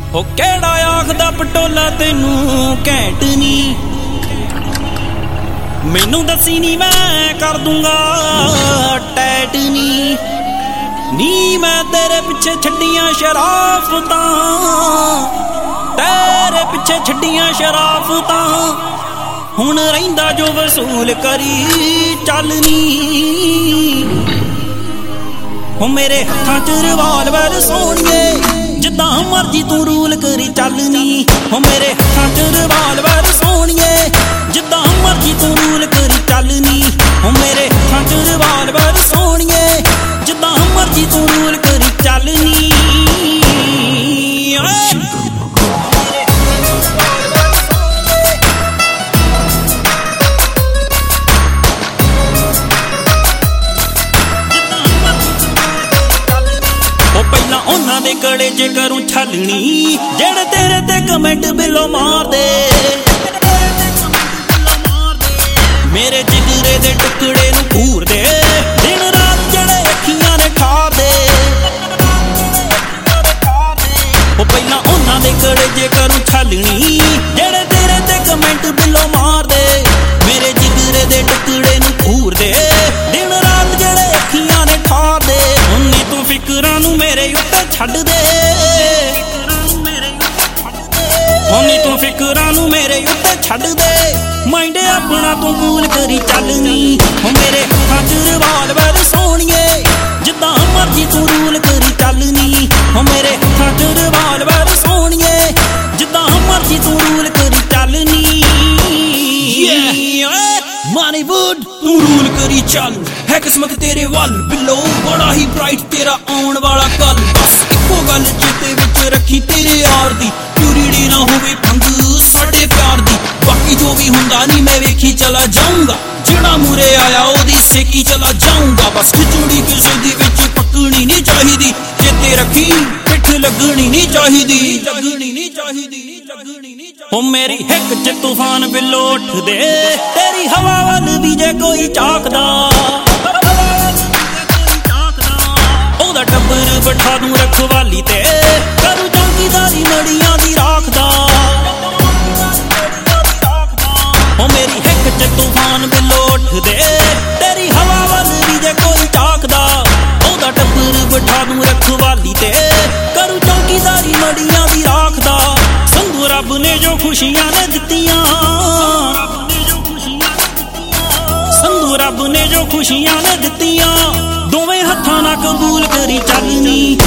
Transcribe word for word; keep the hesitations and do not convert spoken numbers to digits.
हो केड़ा आखदा पटोला तेनू घैंट नी मैनू दसी नी मैं कर दूंगा टैट नी नी मैं तेरे पिछे छड्डियां शराफतां तेरे पिछे छड्डियां शराफतां हुण रहिंदा जो वसूल करी चल नी हो मेरे हत्थां च रिवाल्वर सोहणिए जिद्दां मर्जी तू रूल करी चल नी हो मेरे हत्थां च रिवाल्वर सोहणिए जिद्दां मर्जी तू रूल करी चल नी हो मेरे हत्थां च रिवाल्वर सोहणिए जिद्दां मर्जी तू रूल करी चल नी दे कड़े जे करूं छलनी जेड़े तेरे ते कमेंट बिलो मार दे मेरे जिगरे दे टुकड़े नूं घूर दे दिन रात जेड़े अखियां ने ठार दे ओ पहला उन्हां दे कड़े जे करूं छलनी जेड़े तेरे ते कमेंट बिलो मार दे मेरे जिगरे दे टुकड़े नूं घूर दे दिन रात जेड़े अखियां ने ठार दे उन्नी तू फिकरां नूं मेरे उत्ते छड्ड दे उन्नी तू फिकरां नूं मेरे उत्ते छड्ड दे माइंड अपना तू कूल करी चल नी हो मेरे हत्थां च रिवाल्वर सोहणिए जिद्दां मर्जी तू रूल करी चल नी हो मेरे हत्थां च रिवाल्वर सोहणिए जिद्दां मर्जी तू रूल करी चल नी मानीवुड तू रूल करी चल है किस्मत तेरे वल बिलो बड़ा ही ब्राइट तेरा आउण वाला कल बस इक्को गल चेते विच रखी तेरे यार दी प्यूरिटी ना होवे भंग साडे प्यार दी बाकी जो भी हुंदा नहीं मैं वेखी चला जाऊंगा जेड़ा मूरे आया ओदी सेकी चला जाऊंगा बस खिचड़ी किसे दी विच पकनी नहीं चाहिदी चेते रखी पिठ लगनी नहीं चाहिदी लगनी नहीं चाहिदी लगनी नहीं ओ मेरी हिक च तूफान बिलो उठ दे तेरी हवा वल भी जे कोई झाकदा ओदा टब्बर बिठा दूं रखवाली ते करूं चौकीदारी मड़ियां दी राखदा ओ मेरी हिक च तूफान बिलो उठ दे तेरी हवा वल भी जे कोई झाकदा ओदा टब्बर बिठा दूं रखवाली ते करूं चौकीदारी मड़ियां दी राखदा संगू रब ने जो खुशियां ने दित्तियां संगू रब ने जो खुशियां ने दित्तियां दोवें हत्थां नाल कबूल करी चल नी